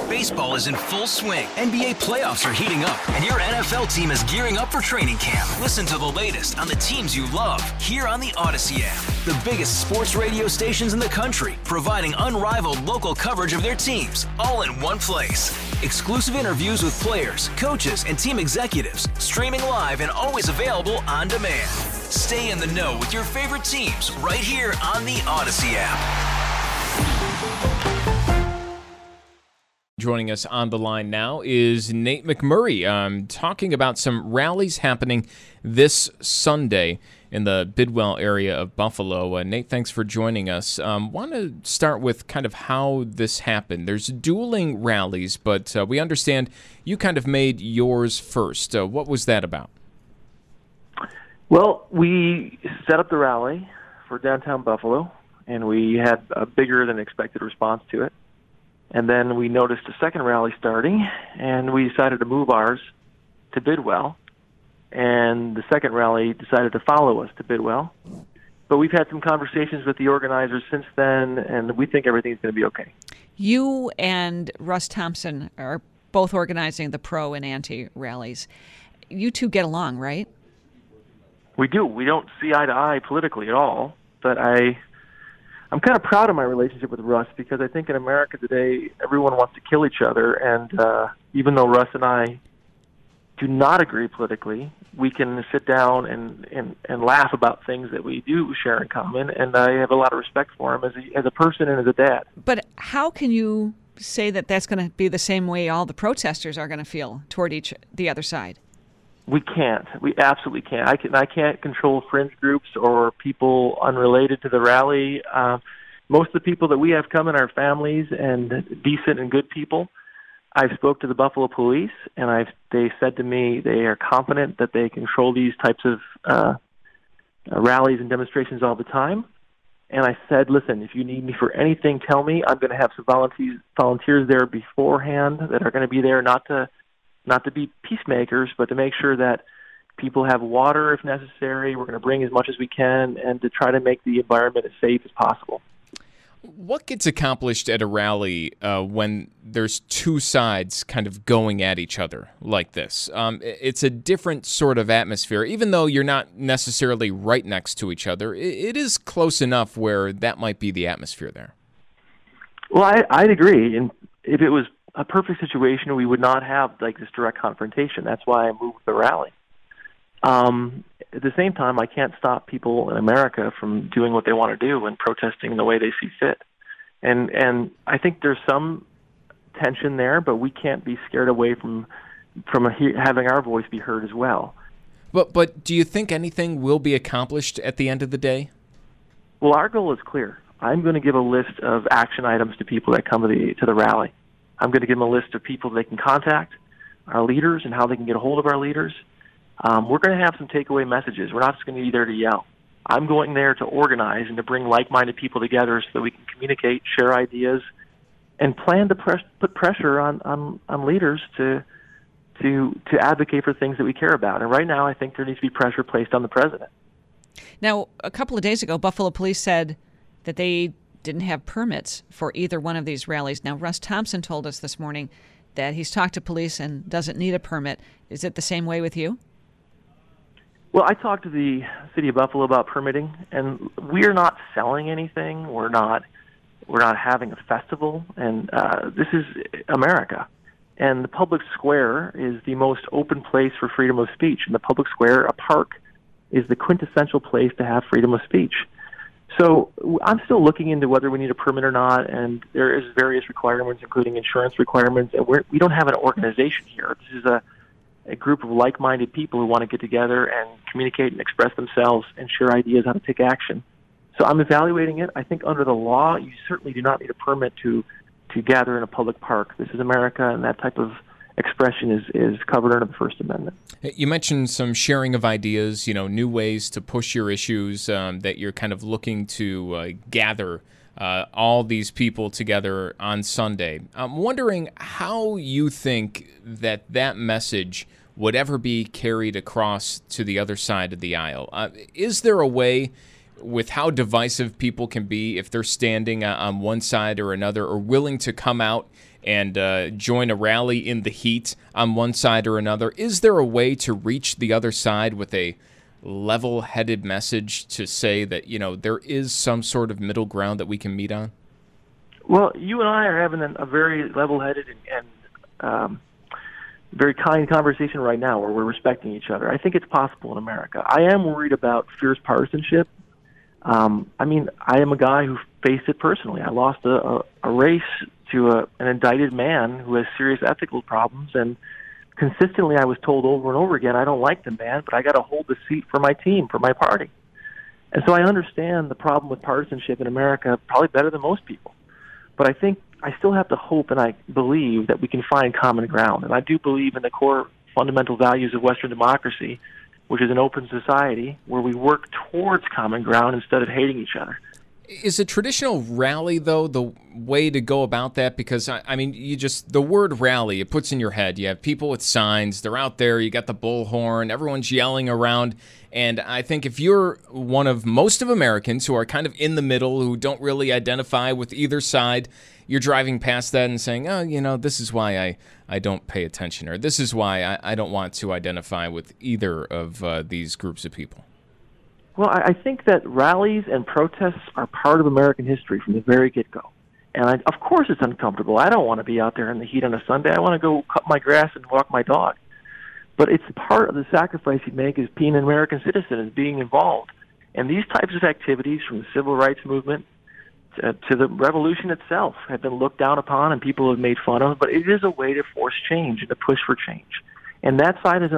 Baseball is in full swing. NBA playoffs are heating up, and your NFL team is gearing up for training camp. Listen to the latest on the teams you love here on the Odyssey app. The biggest sports radio stations in the country, providing unrivaled local coverage of their teams, all in one place. Exclusive interviews with players, coaches, and team executives, streaming live and always available on demand. Stay in the know with your favorite teams right here on the Odyssey app. Joining us on the line now is Nate McMurray, talking about some rallies happening this Sunday in the Bidwell area of Buffalo. Nate, thanks for joining us. Want to start with kind of how this happened. There's dueling rallies, but we understand you kind of made yours first. What was that about? Well, we set up the rally for downtown Buffalo, and we had a bigger than expected response to it. And then we noticed a second rally starting, and we decided to move ours to Bidwell. And the second rally decided to follow us to Bidwell. But we've had some conversations with the organizers since then, and we think everything's going to be okay. You and Russ Thompson are both organizing the pro and anti rallies. You two get along, right? We do. We don't see eye to eye politically at all, but I'm kind of proud of my relationship with Russ because I think in America today, everyone wants to kill each other. And even though Russ and I do not agree politically, we can sit down and laugh about things that we do share in common. And I have a lot of respect for him as a person and as a dad. But how can you say that that's going to be the same way all the protesters are going to feel toward the other side? We can't. We absolutely can't. I can't control fringe groups or people unrelated to the rally. Most of the people that we have coming are families and decent and good people. I spoke to the Buffalo police, and they said to me they are confident that they control these types of rallies and demonstrations all the time. And I said, listen, if you need me for anything, tell me. I'm going to have some volunteers there beforehand that are going to be there not to be peacemakers, but to make sure that people have water if necessary. We're going to bring as much as we can and to try to make the environment as safe as possible. What gets accomplished at a rally when there's two sides kind of going at each other like this? It's a different sort of atmosphere. Even though you're not necessarily right next to each other, it is close enough where that might be the atmosphere there. Well, I'd agree. And if it was a perfect situation, we would not have like this direct confrontation. That's why I moved the rally. At the same time, I can't stop people in America from doing what they want to do and protesting the way they see fit. And I think there's some tension there, but we can't be scared away from having our voice be heard as well. But do you think anything will be accomplished at the end of the day? Well, our goal is clear. I'm going to give a list of action items to people that come to the rally. I'm going to give them a list of people they can contact, our leaders, and how they can get a hold of our leaders. We're going to have some takeaway messages. We're not just going to be there to yell. I'm going there to organize and to bring like-minded people together so that we can communicate, share ideas, and plan to put pressure on leaders to advocate for things that we care about. And right now, I think there needs to be pressure placed on the president. Now, a couple of days ago, Buffalo police said that they didn't have permits for either one of these rallies. Now, Russ Thompson told us this morning that he's talked to police and doesn't need a permit. Is it the same way with you? Well, I talked to the city of Buffalo about permitting, and we are not selling anything. We're not having a festival, and this is America. And the public square is the most open place for freedom of speech. In the public square, a park is the quintessential place to have freedom of speech. So I'm still looking into whether we need a permit or not, and there is various requirements, including insurance requirements, and we don't have an organization here. This is a group of like-minded people who want to get together and communicate and express themselves and share ideas how to take action. So I'm evaluating it. I think under the law, you certainly do not need a permit to gather in a public park. This is America, and that type of expression is covered under the First Amendment. You mentioned some sharing of ideas, new ways to push your issues, that you're kind of looking to gather all these people together on Sunday. I'm wondering how you think that message would ever be carried across to the other side of the aisle. Is there a way, with how divisive people can be if they're standing on one side or another, or willing to come out and join a rally in the heat on one side or another. Is there a way to reach the other side with a level-headed message to say that, there is some sort of middle ground that we can meet on? Well, you and I are having a very level-headed and very kind conversation right now where we're respecting each other. I think it's possible in America. I am worried about fierce partisanship. I am a guy who faced it personally. I lost a race to an indicted man who has serious ethical problems, and consistently I was told over and over again, I don't like the man, but I got to hold the seat for my team, for my party. And so I understand the problem with partisanship in America probably better than most people. But I think I still have to hope and I believe that we can find common ground. And I do believe in the core fundamental values of Western democracy, which is an open society where we work towards common ground instead of hating each other. Is a traditional rally, though, the way to go about that? Because, the word rally, it puts in your head. You have people with signs. They're out there. You got the bullhorn. Everyone's yelling around. And I think if you're one of most of Americans who are kind of in the middle, who don't really identify with either side, you're driving past that and saying, this is why I don't pay attention, or this is why I don't want to identify with either of these groups of people. Well, I think that rallies and protests are part of American history from the very get-go. And of course it's uncomfortable. I don't want to be out there in the heat on a Sunday. I want to go cut my grass and walk my dog. But it's part of the sacrifice you make as being an American citizen, as being involved. And these types of activities, from the civil rights movement to the revolution itself, have been looked down upon and people have made fun of. But it is a way to force change and to push for change. And that side has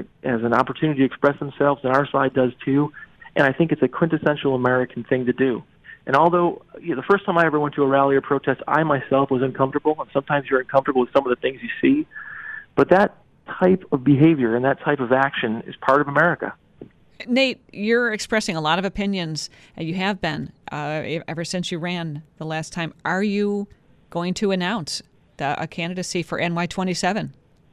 an opportunity to express themselves, and our side does too. And I think it's a quintessential American thing to do. And although the first time I ever went to a rally or protest, I myself was uncomfortable, and sometimes you're uncomfortable with some of the things you see, but that type of behavior and that type of action is part of America. Nate, you're expressing a lot of opinions, and you have been ever since you ran the last time. Are you going to announce a candidacy for NY27?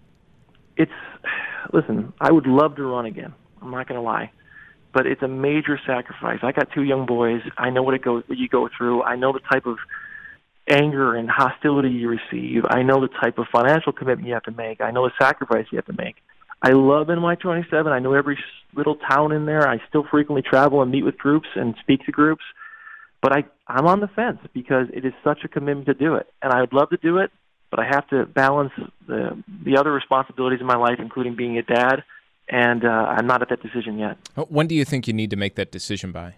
Listen, I would love to run again. I'm not going to lie. But it's a major sacrifice. I got 2 young boys. I know what you go through. I know the type of anger and hostility you receive. I know the type of financial commitment you have to make. I know the sacrifice you have to make. I love NY27. I know every little town in there. I still frequently travel and meet with groups and speak to groups. But I'm on the fence because it is such a commitment to do it. And I would love to do it, but I have to balance the other responsibilities in my life, including being a dad. And I'm not at that decision yet. When do you think you need to make that decision by?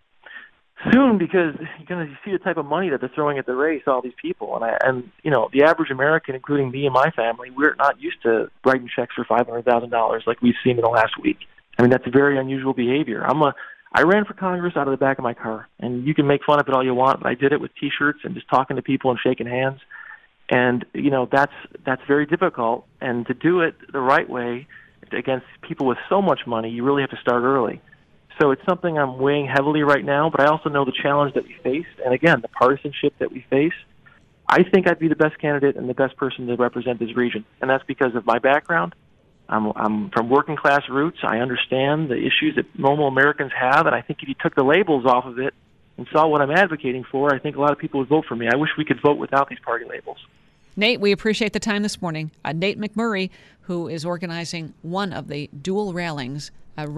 Soon, because you see the type of money that they're throwing at the race, all these people. And the average American, including me and my family, we're not used to writing checks for $500,000 like we've seen in the last week. That's very unusual behavior. I ran for Congress out of the back of my car, and you can make fun of it all you want, but I did it with T-shirts and just talking to people and shaking hands. And, that's very difficult. And to do it the right way, against people with so much money, you really have to start early. So it's something I'm weighing heavily right now, but I also know the challenge that we face, and again, the partisanship that we face. I think I'd be the best candidate and the best person to represent this region, and that's because of my background. I'm from working class roots. I understand the issues that normal Americans have, and I think if you took the labels off of it and saw what I'm advocating for, I think a lot of people would vote for me. I wish we could vote without these party labels. Nate, we appreciate the time this morning. Nate McMurray, who is organizing one of the dual rallies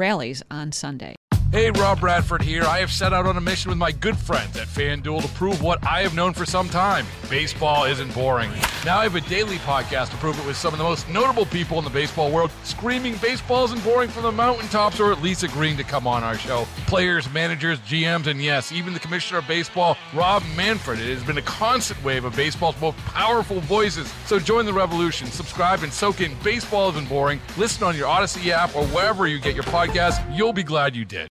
on Sunday. Hey, Rob Bradford here. I have set out on a mission with my good friends at FanDuel to prove what I have known for some time. Baseball isn't boring. Now I have a daily podcast to prove it with some of the most notable people in the baseball world, screaming baseball isn't boring from the mountaintops, or at least agreeing to come on our show. Players, managers, GMs, and yes, even the commissioner of baseball, Rob Manfred. It has been a constant wave of baseball's most powerful voices. So join the revolution. Subscribe and soak in Baseball Isn't Boring. Listen on your Odyssey app or wherever you get your podcasts. You'll be glad you did.